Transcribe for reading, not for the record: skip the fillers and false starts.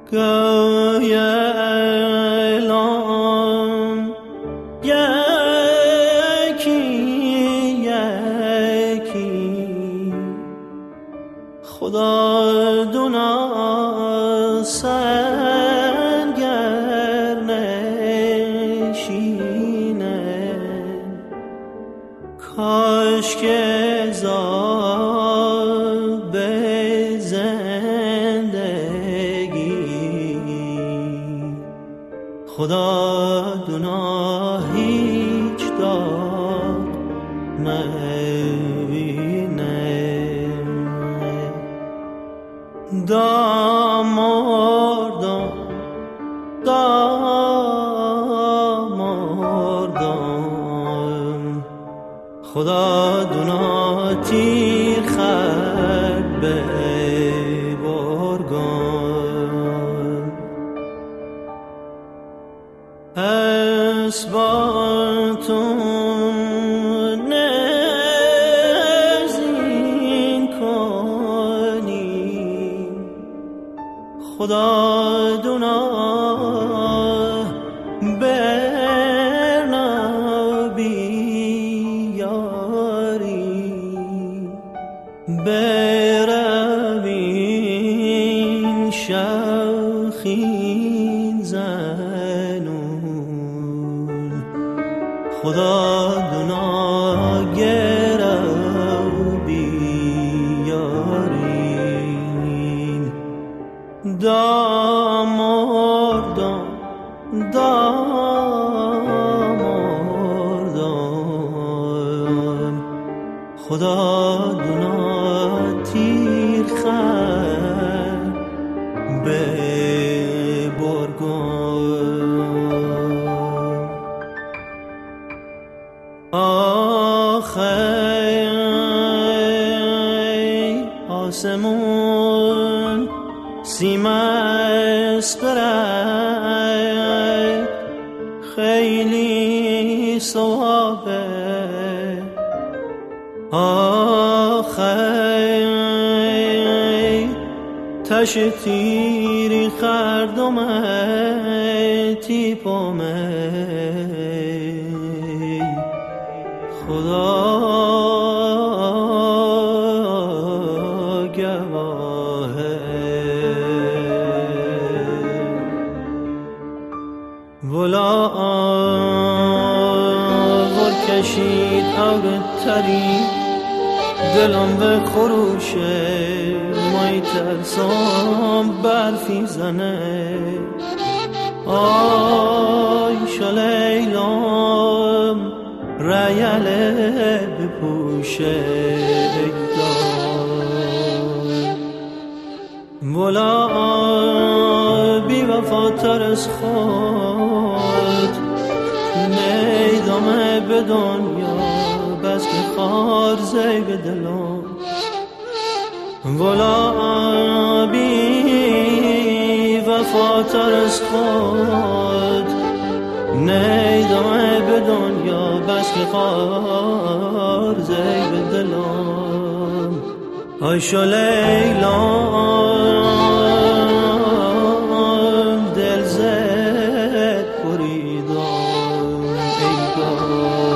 گویلان یکی یکی خدا دونا سنگر نشینه کاش که زاد به زندگی خدا دونا هیچ داد نبینه دامردم خدا دونا تیر خرد به برگان اسباتون نزین کنی خدا دونا بروین شوخین زنون خدا دونا گرو بیارین دامردم خدا دونا تیر خرد به برگان آخه آسمون سیمست برد خیلی صوابه آخه تش تیری خردمه تیپمه خدا گواهه ولا ور کشید اور تری دلم به خروشه مای ترسام برفی زنه آی شلیلام ریله بپوشه ولا بی وفاتر از خود نیدامه به دنیا بس که خار زی به دلم ولا بی وفاتر از خود نیدامه به دنیا بس که خار زی به دلم آی شو لیلام دل زد بریدم ای